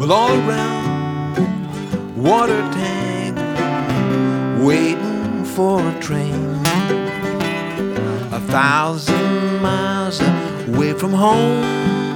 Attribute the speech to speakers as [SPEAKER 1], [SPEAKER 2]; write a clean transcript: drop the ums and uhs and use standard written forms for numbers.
[SPEAKER 1] Well, all around, water tank, waiting for a train. 1,000 miles away from home,